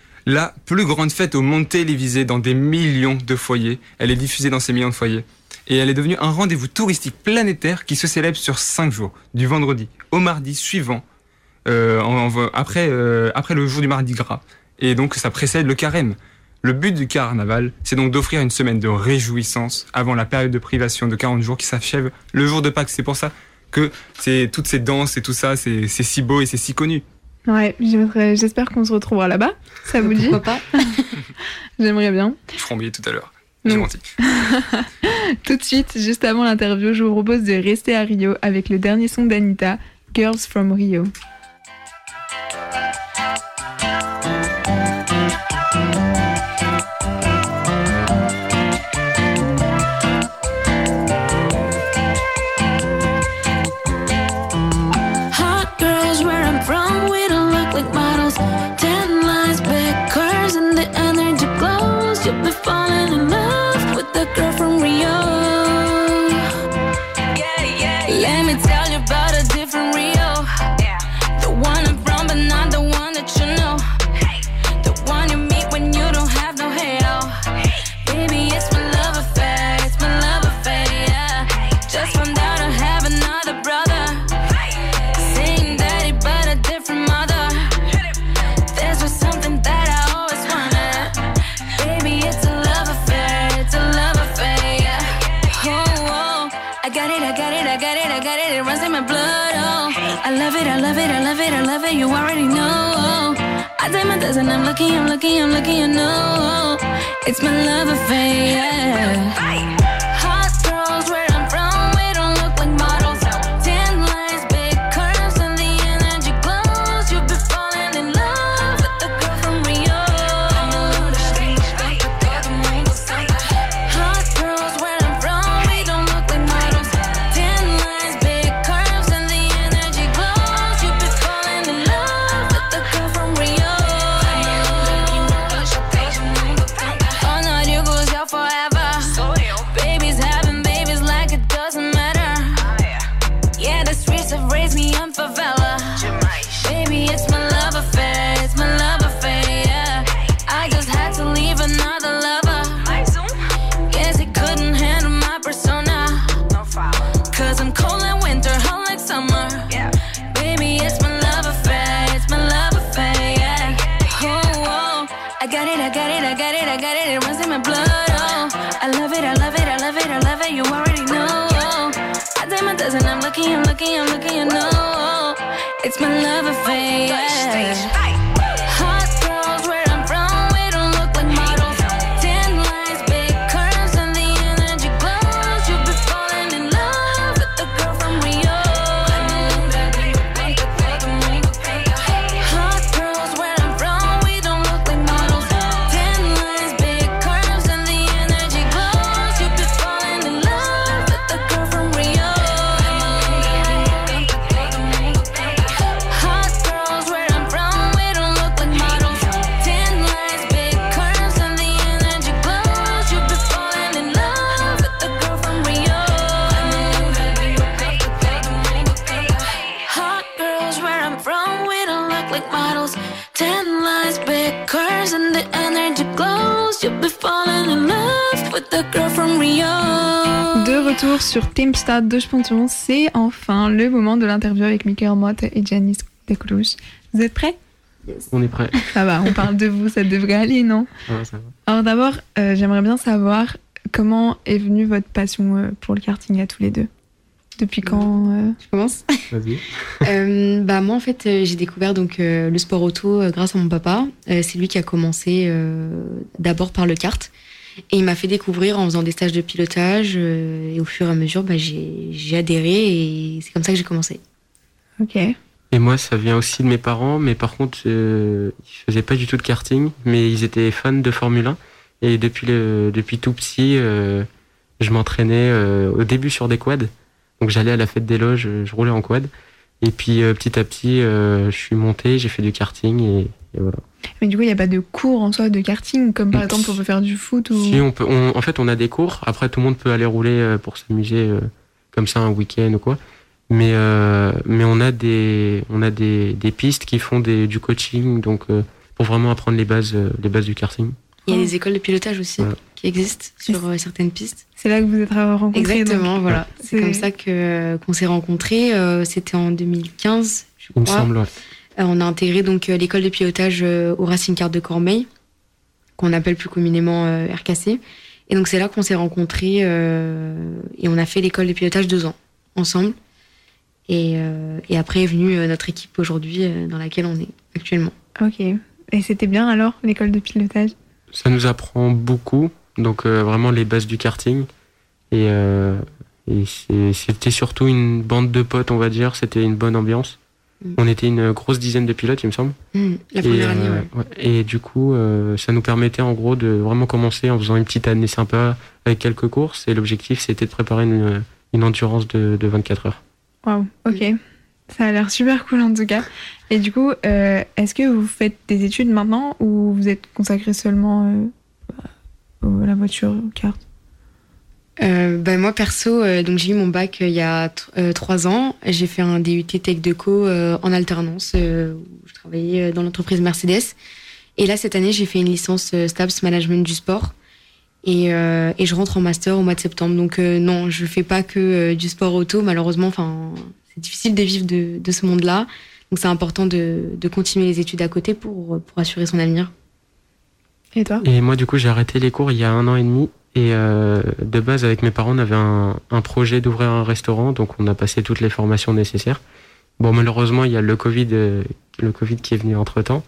La plus grande fête au monde télévisée dans des millions de foyers. Elle est diffusée dans ces millions de foyers. Et elle est devenue un rendez-vous touristique planétaire qui se célèbre sur cinq jours, du vendredi au mardi suivant, euh, en, en, après, euh, après le jour du mardi gras. Et donc ça précède le carême. Le but du carnaval, c'est donc d'offrir une semaine de réjouissance avant la période de privation de quarante jours qui s'achève le jour de Pâques. C'est pour ça que c'est toutes ces danses et tout ça, c'est, c'est si beau et c'est si connu. Ouais, j'aimerais, j'espère qu'on se retrouvera là-bas. Ça vous dit ? Pourquoi pas ? J'aimerais bien. Je ferai oublier tout à l'heure. J'ai menti. Tout de suite, juste avant l'interview, je vous propose de rester à Rio avec le dernier son d'Anitta, Girls from Rio. Hot girls where I'm from, we don't look like models. Ten lines, big curves, and the energy glows. You'll be falling in love with the girl from Rio. Yeah, yeah, yeah. Let me tell you about a different Rio. Yeah. The one I'm from, but not the one that you know. Hey. The one you meet when you don't have no halo. Hey. Baby, it's my love affair, it's my love affair, yeah. Hey. Just found out I have another brother. Same daddy, but a different mother. There's just something that I always wanted. Baby, it's a love affair, it's a love affair, yeah. Oh, oh, I got it, I got it, I got it, I got it, it runs in my blood, oh. I love it, I love it, I love it, I love it, you already know. I did my dozen, I'm lucky, I'm lucky, I'm lucky, you know. It's my love affair, yeah. Hot girls where I'm from, we don't look like models. Ten lines, big curves, and the energy glows. You'll be falling in love with the girl from Rio. Hot girls where I'm from, we don't look like models. Ten lines, big curves, and the energy glows. You'll be falling in love with the girl from Rio. Oh no, you go out forever. Babies having babies like it doesn't matter. Yeah, the streets have raised me on favela. Baby, it's my love affair, it's my love affair, yeah. I just had to leave another lover. Guess he couldn't handle my persona. Cause I'm cold like winter, hot like summer. Baby, it's my love affair, it's my love affair, yeah. Oh, oh, I got it, I got it, I got it, I got it, it runs in my blood, oh. I love it, I love it, I love it, I love it, you already know. I did my dozen, I'm lucky, I'm lucky, I'm lucky, you know. It's my love affair. Hot girls where I'm from, we don't look like models. Ten lines, big curves, and the energy glows. You'll be falling in love with the girl from Rio. Hot girls where I'm from, we don't look like models. Ten lines, big curves, and the energy glows. You'll be falling in love with the girl from Rio. Hot girls where I'm from, we don't look like models. Ten lines, big curves, and the energy glows. You'll be falling in love with the girl from Rio. Hot girls where I'm from, we don't look like models. Ten lines, big curves, and the energy glows. You'll be falling in love with the girl from Rio. De retour sur Tempestad deux point onze, c'est enfin le moment de l'interview avec Michael Mott et Janice Decoulouche. Vous êtes prêts? On est prêt. Ça va, on parle de vous, ça devrait aller, non? Ouais, ça va. Alors d'abord, euh, j'aimerais bien savoir comment est venue votre passion euh, pour le karting à tous les deux. Depuis quand euh... Je commence. Vas-y. euh, bah moi en fait euh, j'ai découvert donc euh, le sport auto euh, grâce à mon papa. Euh, c'est lui qui a commencé euh, d'abord par le kart et il m'a fait découvrir en faisant des stages de pilotage euh, et au fur et à mesure bah, j'ai, j'ai adhéré et c'est comme ça que j'ai commencé. Ok. Et moi, ça vient aussi de mes parents, mais par contre, euh, ils faisaient pas du tout de karting, mais ils étaient fans de Formule un. Et depuis, le, depuis tout petit, euh, je m'entraînais euh, au début sur des quads. Donc j'allais à la fête des loges, je roulais en quad. Et puis euh, petit à petit, euh, je suis monté, j'ai fait du karting et, et voilà. Mais du coup, il n'y a pas de cours en soi de karting, comme par exemple on peut faire du foot ou... Si, on peut, on, en fait, on a des cours. Après, tout le monde peut aller rouler euh, pour s'amuser euh, comme ça un week-end ou quoi. Mais, euh, mais on a des, on a des, des pistes qui font des, du coaching, donc euh, pour vraiment apprendre les bases, euh, les bases du karting. Il y a des écoles de pilotage aussi Voilà. qui existent sur euh, certaines pistes. C'est là que vous êtes rencontrés. Exactement, donc. voilà. C'est, C'est- comme ça que qu'on s'est rencontrés. Euh, c'était en deux mille quinze, je Il me crois. semble, ouais. Euh, on a intégré donc euh, l'école de pilotage euh, au Racing Kart de Cormeilles, qu'on appelle plus communément euh, R K C. Et donc c'est là qu'on s'est rencontrés euh, et on a fait l'école de pilotage deux ans ensemble. Et, euh, et après est venue euh, notre équipe aujourd'hui euh, dans laquelle on est actuellement. Ok. Et c'était bien alors, l'école de pilotage? Ça nous apprend beaucoup, donc euh, vraiment les bases du karting. Et, euh, et c'est- c'était surtout une bande de potes, on va dire. C'était une bonne ambiance. Mm. On était une grosse dizaine de pilotes, il me semble. Mmh, la première et, année, euh, ouais. ouais. Et du coup, euh, ça nous permettait en gros de vraiment commencer en faisant une petite année sympa avec quelques courses. Et l'objectif, c'était de préparer une, une endurance de, de vingt-quatre heures. Waouh, ok. Ça a l'air super cool en tout cas. Et du coup, euh, est-ce que vous faites des études maintenant ou vous êtes consacré seulement euh, à la voiture, au kart? Euh, bah, moi perso, euh, donc j'ai eu mon bac euh, il y a t- euh, trois ans. J'ai fait un D U T Tech Deco euh, en alternance euh, où je travaillais euh, dans l'entreprise Mercedes. Et là cette année j'ai fait une licence euh, STAPS Management du sport et, euh, et je rentre en master au mois de septembre. Donc euh, non, je fais pas que euh, du sport auto malheureusement. Enfin, c'est difficile de vivre de, de ce monde-là. Donc c'est important de, de continuer les études à côté pour pour assurer son avenir. Et toi? Et moi, du coup, j'ai arrêté les cours il y a un an et demi. Et euh, de base, avec mes parents, on avait un, un projet d'ouvrir un restaurant. Donc, on a passé toutes les formations nécessaires. Bon, malheureusement, il y a le Covid, euh, le Covid qui est venu entre-temps.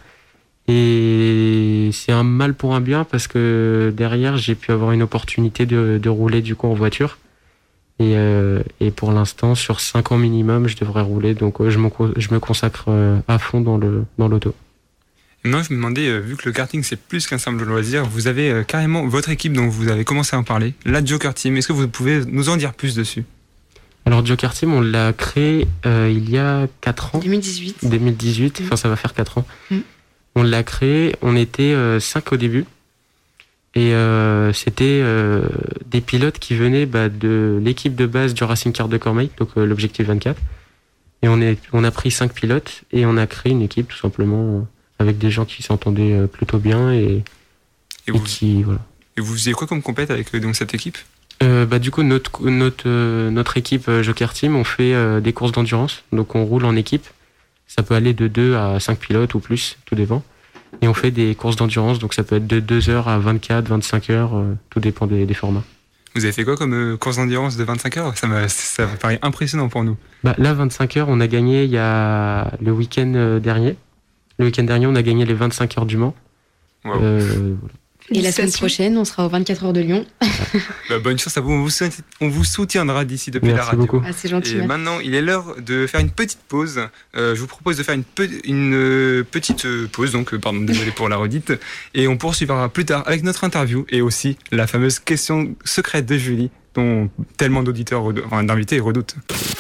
Et c'est un mal pour un bien parce que derrière, j'ai pu avoir une opportunité de, de rouler du coup en voiture. Et, euh, et pour l'instant, sur cinq ans minimum, je devrais rouler. Donc, euh, je, me, co- je me consacre euh, à fond dans, le, dans l'auto. Et maintenant, je me demandais, euh, vu que le karting c'est plus qu'un simple loisir, vous avez euh, carrément votre équipe dont vous avez commencé à en parler, la Joker Team. Est-ce que vous pouvez nous en dire plus dessus? Alors, Joker Team, on l'a créé euh, il y a quatre ans. deux mille dix-huit. deux mille dix-huit, enfin ça va faire quatre ans. Mm. On l'a créé, on était euh, cinq au début. Et euh, c'était euh, des pilotes qui venaient bah, de l'équipe de base du Racing Kart de Cormeilles, donc euh, l'objectif vingt-quatre. Et on, est, on a pris cinq pilotes et on a créé une équipe tout simplement euh, avec des gens qui s'entendaient euh, plutôt bien et, Et et vous, qui... Voilà. et vous faisiez quoi comme compète avec euh, donc, cette équipe? Euh, bah, du coup, notre, notre, euh, notre équipe euh, Joker Team, on fait euh, des courses d'endurance. Donc, on roule en équipe. Ça peut aller de deux à cinq pilotes ou plus, tout dépend. Et on fait des courses d'endurance. Donc, ça peut être de deux heures à vingt-quatre, vingt-cinq heures. Euh, tout dépend des, des formats. Vous avez fait quoi comme euh, course d'endurance de vingt-cinq heures? Ça m'a, ça me paraît impressionnant pour nous. Bah, là, vingt-cinq heures, on a gagné il y a le week-end euh, dernier. Le week-end dernier, on a gagné les vingt-cinq heures du Mans. Wow. Euh, voilà. Et la semaine prochaine, on sera aux vingt-quatre heures de Lyon. Bah, bonne chance à vous. On vous, soutient- on vous soutiendra d'ici depuis la Merci radio. beaucoup. Ah, c'est gentil. Et merci. maintenant, il est l'heure de faire une petite pause. Euh, je vous propose de faire une, pe- une euh, petite euh, pause, donc euh, pardon, désolé pour la redite. Et on poursuivra plus tard avec notre interview et aussi la fameuse question secrète de Julie, dont tellement d'auditeurs, redou- enfin d'invités redoutent.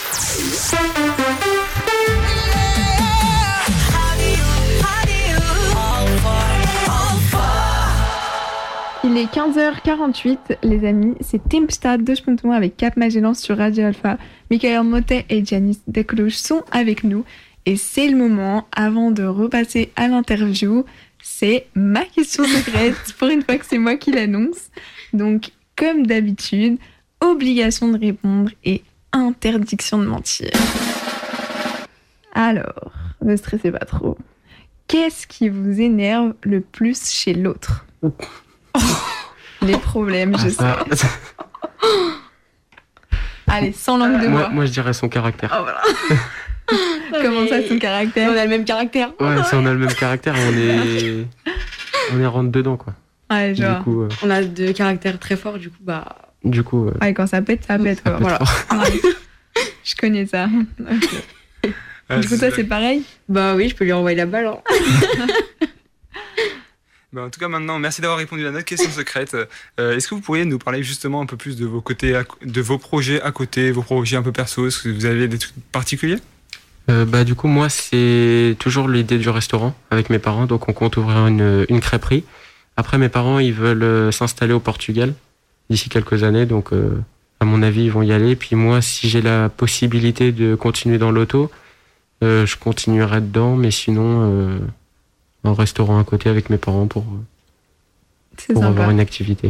Il est quinze heures quarante-huit, les amis. C'est Teamstad deux point zéro avec Cap Magellan sur Radio Alpha. Michael Motet et Janice Descloches sont avec nous. Et c'est le moment, avant de repasser à l'interview, c'est ma question secrète. Pour une fois que c'est moi qui l'annonce. Donc, comme d'habitude, obligation de répondre et interdiction de mentir. Alors, ne stressez pas trop. Qu'est-ce qui vous énerve le plus chez l'autre ? Les problèmes, je sais. Ah, Allez, sans langue de moi, bois. moi, je dirais son caractère. Oh, voilà. Comment ça, son caractère ? On a le même caractère. Ouais, si on a le même caractère, on est, on est rentre dedans, quoi. Ouais, Du genre. coup, euh, On a deux caractères très forts, du coup, bah. du coup, euh, Ouais, quand ça pète, ça pète. ça Quoi. peut Voilà. être fort. Ouais. Je connais ça. Ok. Ah, Du coup, toi, c'est pareil ? Bah oui, je peux lui envoyer la balle. Hein. Bah, en tout cas, maintenant, merci d'avoir répondu à notre question secrète. Euh, est-ce que vous pourriez nous parler justement un peu plus de vos côtés, à co- de vos projets à côté, vos projets un peu perso? Est-ce que vous avez des trucs particuliers? Euh, bah, du coup, moi, c'est toujours l'idée du restaurant avec mes parents. Donc, on compte ouvrir une, une crêperie. Après, mes parents, ils veulent euh, s'installer au Portugal d'ici quelques années. Donc, euh, à mon avis, ils vont y aller. Puis moi, si j'ai la possibilité de continuer dans l'auto, euh, je continuerai dedans. Mais sinon, euh, un restaurant à côté avec mes parents pour, C'est pour avoir sympa. une activité.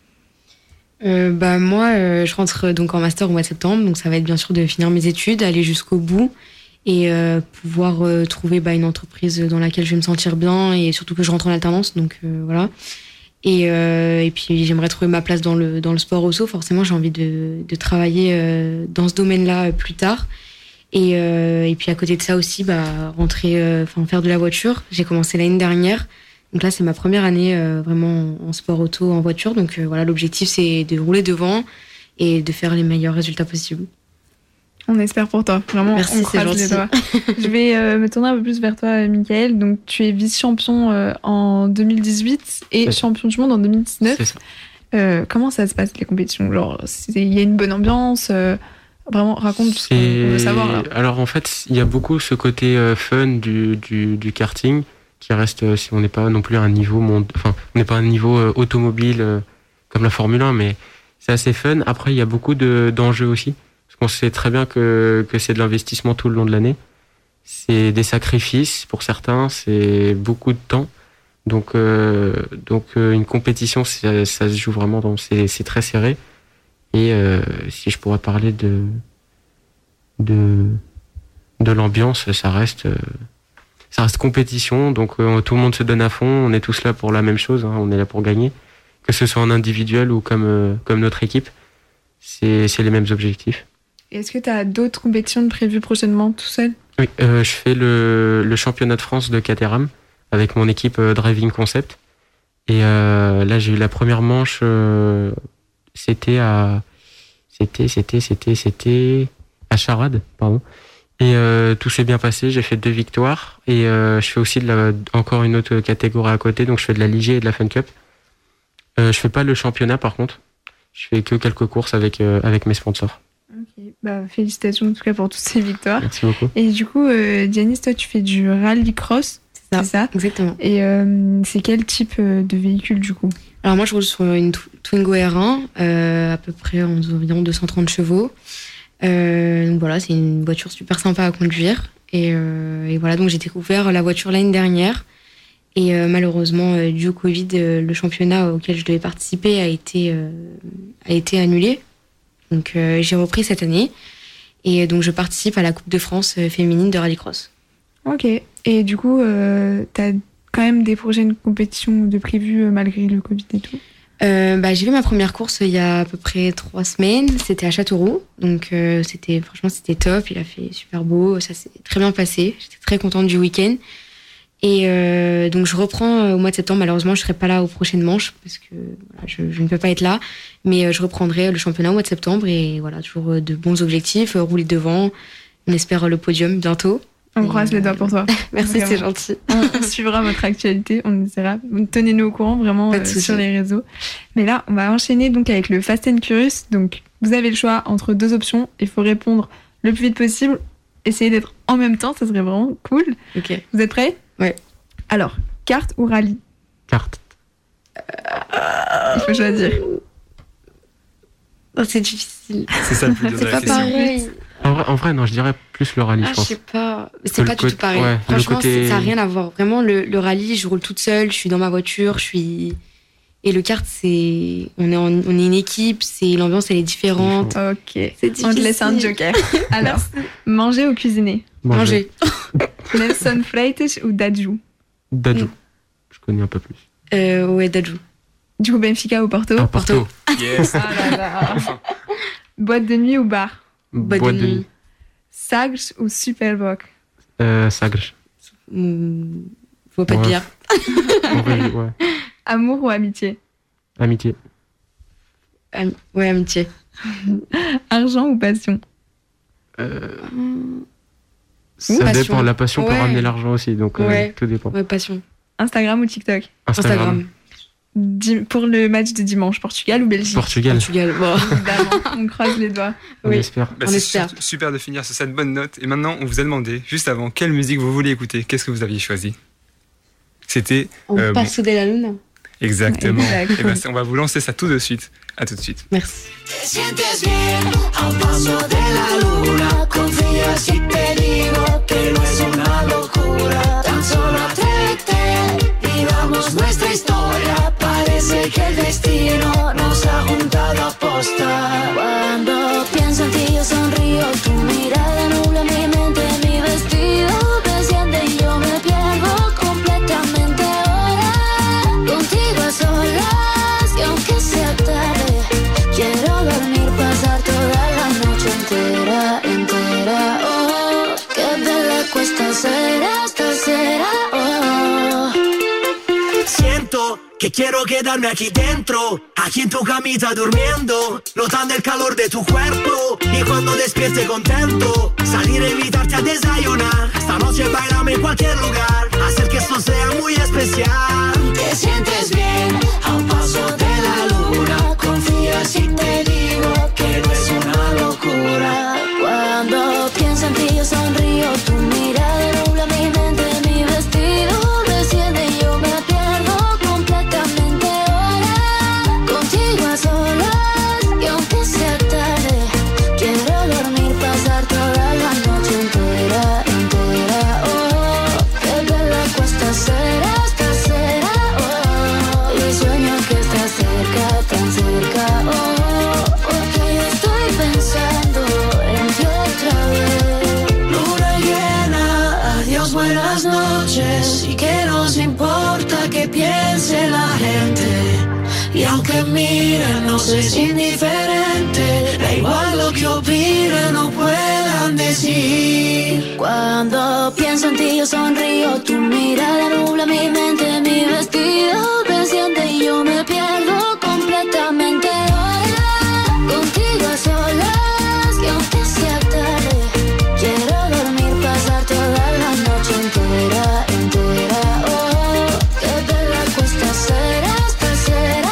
Euh, bah moi, euh, je rentre donc en master au mois de septembre, donc ça va être bien sûr de finir mes études, aller jusqu'au bout et euh, pouvoir euh, trouver bah, une entreprise dans laquelle je vais me sentir bien et surtout que je rentre en alternance, donc euh, voilà. Et, euh, et puis j'aimerais trouver ma place dans le dans le sport auto. Forcément, j'ai envie de, de travailler euh, dans ce domaine-là euh, plus tard. Et, euh, et puis à côté de ça aussi, bah rentrer, enfin faire de la voiture. J'ai commencé l'année dernière. Donc là, c'est ma première année euh, vraiment en sport auto, en voiture. Donc euh, voilà, l'objectif, c'est de rouler devant et de faire les meilleurs résultats possibles. On espère pour toi. Vraiment, Merci, on c'est croise les gentil. doigts. Je vais euh, me tourner un peu plus vers toi, euh, Mickaël. Donc, tu es vice-champion euh, en deux mille dix-huit et C'est- champion du monde en deux mille dix-neuf. C'est ça. Euh, comment ça se passe, les compétitions ? Genre, c'est- il y a une bonne ambiance euh, Vraiment, raconte tout ce qu'on Et veut savoir, là. alors en fait, il y a beaucoup ce côté euh, fun du, du, du karting qui reste, euh, si on n'est pas non plus à un niveau, mond- enfin, on n'est pas à un niveau euh, automobile euh, comme la Formule un, mais c'est assez fun. Après, il y a beaucoup de, d'enjeux aussi, parce qu'on sait très bien que, que c'est de l'investissement tout le long de l'année. C'est des sacrifices pour certains, c'est beaucoup de temps. Donc, euh, donc euh, une compétition, c'est- ça se joue vraiment dans, c'est, c'est très serré. Et euh, si je pourrais parler de de de l'ambiance, ça reste euh, ça reste compétition. Donc euh, tout le monde se donne à fond. On est tous là pour la même chose. Hein, on est là pour gagner, que ce soit en individuel ou comme euh, comme notre équipe. C'est c'est les mêmes objectifs. Et est-ce que tu as d'autres compétitions prévues prochainement tout seul ? Oui, euh, je fais le le championnat de France de Caterham avec mon équipe euh, Driving Concept. Et euh, là, j'ai eu la première manche. Euh, C'était à, c'était, c'était, c'était, c'était à Charade, pardon. Et euh, tout s'est bien passé. J'ai fait deux victoires et euh, je fais aussi de la, encore une autre catégorie à côté. Donc je fais de la Ligier et de la Fun Cup. Euh, je fais pas le championnat par contre. Je fais que quelques courses avec euh, avec mes sponsors. Ok, bah félicitations en tout cas pour toutes ces victoires. Merci beaucoup. Et du coup, euh, Dianis, toi tu fais du rallycross, C'est ça. c'est ça ? Exactement. Et euh, c'est quel type euh, de véhicule du coup ? Alors moi, je roule sur une Tw- Twingo R un, euh, à peu près environ deux cent trente chevaux. Euh, donc voilà, c'est une voiture super sympa à conduire. Et, euh, et voilà, donc j'ai découvert la voiture l'année dernière. Et euh, malheureusement, euh, dû au Covid, euh, le championnat auquel je devais participer a été, euh, a été annulé. Donc euh, j'ai repris cette année. Et donc je participe à la Coupe de France euh, féminine de rallycross. Ok. Et du coup, euh, t'as quand même des projets de compétition de prévus euh, malgré le Covid et tout ? Euh, bah, j'ai fait ma première course il y a à peu près trois semaines. C'était à Châteauroux. Donc, euh, c'était, franchement, c'était top. Il a fait super beau. Ça s'est très bien passé. J'étais très contente du week-end. Et euh, donc, je reprends au mois de septembre. Malheureusement, je ne serai pas là aux prochaines manches parce que voilà, je, je ne peux pas être là. Mais euh, je reprendrai le championnat au mois de septembre. Et voilà, toujours euh, de bons objectifs. Euh, rouler devant. On espère le podium bientôt. On Et, croise les doigts pour toi. Merci, Vraiment. c'est gentil. On suivra votre actualité, on essaiera. Tenez-nous au courant vraiment Pas de euh, souci. sur les réseaux. Mais là, on va enchaîner donc avec le Fast and Curious. Donc, vous avez le choix entre deux options. Il faut répondre le plus vite possible. Essayez d'être en même temps, ça serait vraiment cool. Ok. Vous êtes prêts ? Ouais. Alors, carte ou rallye ? Carte. Il faut choisir. Oh, c'est difficile. C'est ça le plus dur de C'est la pas question. pareil. En vrai, en vrai, non, je dirais plus le rallye, Ah, je je pense. sais pas. C'est Que pas le du tout côté- pareil. ouais, le Franchement, côté- c'est- ça n'a rien à voir. Vraiment, le, le rallye, je roule toute seule, je suis dans ma voiture, je suis. Et le kart, c'est. On est, en- on est une équipe, c'est... l'ambiance, elle est différente. Ok. C'est On te laisse un difficile. joker. Alors, manger ou cuisiner ? Manger. Nelson Freitas ou Dadju ? Dadju. Mm. Je connais un peu plus. Euh, ouais, Dadju. Du coup, Benfica ou Porto ? Ah, Porto. Yes. Ah là là. Boîte de nuit ou bar ? Boîte Boîte de de nuit. nuit. Sagres ou Superboc ? Euh, Sagres. Hmm, Faut pas de Ouais. bière. En vrai, ouais. Amour ou amitié ? Amitié. Am- Ouais, amitié. Argent ou passion ? Euh, Hmm, ça passion. dépend. La passion peut Ouais. ramener l'argent aussi, donc euh, Ouais. tout dépend. Ouais, passion. Instagram ou TikTok ? Instagram. Instagram. Di- Pour le match de dimanche, Portugal ou Belgique ? Portugal. Portugal. Bon. Évidemment, on croise les doigts. On Oui. espère. Bah, On c'est espère. sur- super de finir sur cette bonne note. Et maintenant, on vous a demandé, juste avant, quelle musique vous voulez écouter. Qu'est-ce que vous aviez choisi ? C'était On Euh, passe de la lune. exactement. Exact. Et ben, c'est- on va vous lancer ça tout de suite. À tout de suite. Merci. Te sientes bien a un paso de la luna. Confía si te digo que no es una locura. Tan solo atrévete, vivamos nuestra historia. Parece que el destino nos ha juntado a posta. Cuando pienso en ti yo sonrío, tu mirada nubla mi mente, mi vestido desciende y yo me pierdo completamente ahora. Contigo a solas y aunque sea tarde, quiero dormir, pasar toda la noche entera, entera. Oh, qué bella cuesta ser esta será. Oh. Siento que quiero quedarme aquí dentro, aquí en tu camita durmiendo, notando el calor de tu cuerpo. Y cuando despierte contento, salir a invitarte a desayunar. Esta noche bailame en cualquier lugar, hacer que esto sea muy especial. Te sientes bien a un paso de la luna. Confía si te digo que no es una locura. Cuando pienso en ti yo sonrío, tu mirada nubla mi mente, mi vestido desciende y yo me pierdo completamente ahora. Contigo a solas y aunque sea tarde, quiero dormir, pasar toda la noche entera, entera. Oh, qué bella cuesta ser esta será. Oh, y sueño que estás cerca, tan cerca. Oh, porque yo estoy pensando en ti otra vez. Luna llena, adiós, buenas noches. Y que nos importa que piense la gente. Y aunque miren, no es indiferente. Da igual lo que opinen o puedan decir. Cuando pienso en ti yo sonrío, tu mirada nubla mi mente, mi vestido desciende y yo me pierdo completamente ahora. Contigo a solas y aunque sea tarde, quiero dormir, pasar toda la noche entera, entera. Oh, qué bella cuesta ser esta será.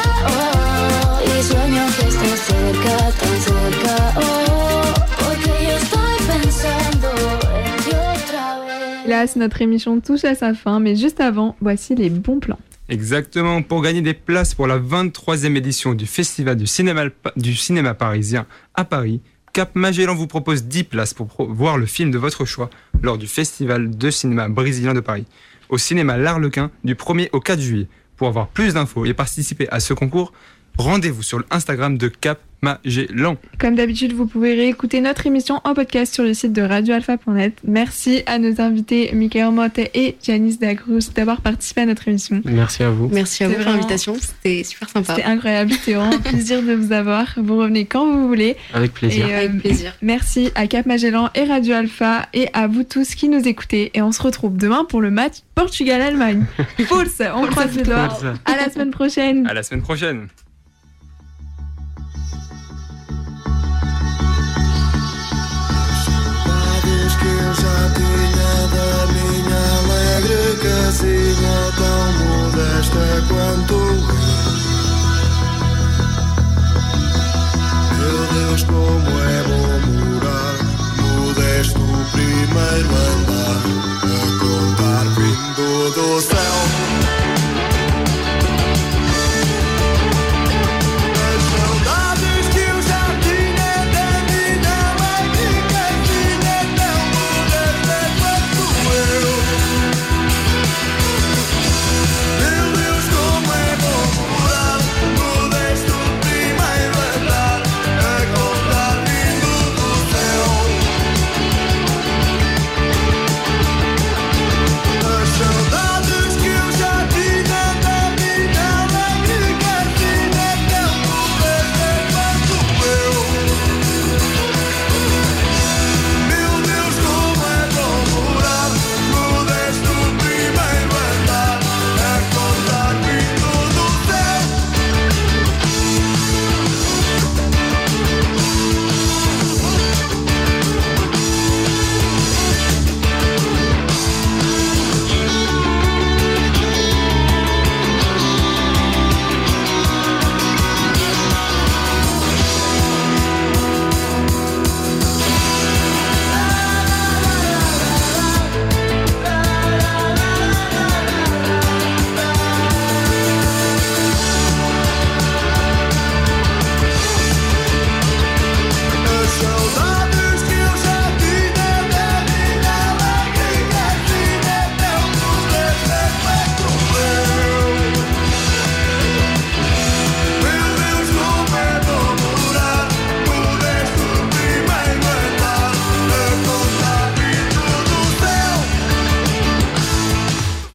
Oh, y sueño que estás cerca, tan cerca. Oh, porque yo estoy pensando en ti otra vez. Hélas, notre émission touche à sa fin, mais juste avant, voici les bons plans. Exactement, pour gagner des places pour la vingt-troisième édition du Festival du cinéma, du cinéma parisien à Paris, Cap Magellan vous propose dix places pour pro- voir le film de votre choix lors du Festival de cinéma brésilien de Paris, au cinéma L'Arlequin du premier au quatre juillet. Pour avoir plus d'infos et participer à ce concours, rendez-vous sur l'Instagram de Cap Magellan. Comme d'habitude, vous pouvez réécouter notre émission en podcast sur le site de radio alpha point net. Merci à nos invités Michael Motte et Janice Dacruz d'avoir participé à notre émission. Merci à vous. Merci à C'était vous pour vraiment- l'invitation, c'était super sympa. C'était incroyable, c'était vraiment un plaisir de vous avoir. Vous revenez quand vous voulez. Avec plaisir. Et, euh, Avec plaisir. Merci à Cap Magellan et Radio Alpha et à vous tous qui nous écoutez. Et on se retrouve demain pour le match Portugal-Allemagne. Force, on croise les doigts. Force. À la semaine prochaine. À la semaine prochaine. Saudades que eu já tinha da minha alegre casinha, tão modesta quanto o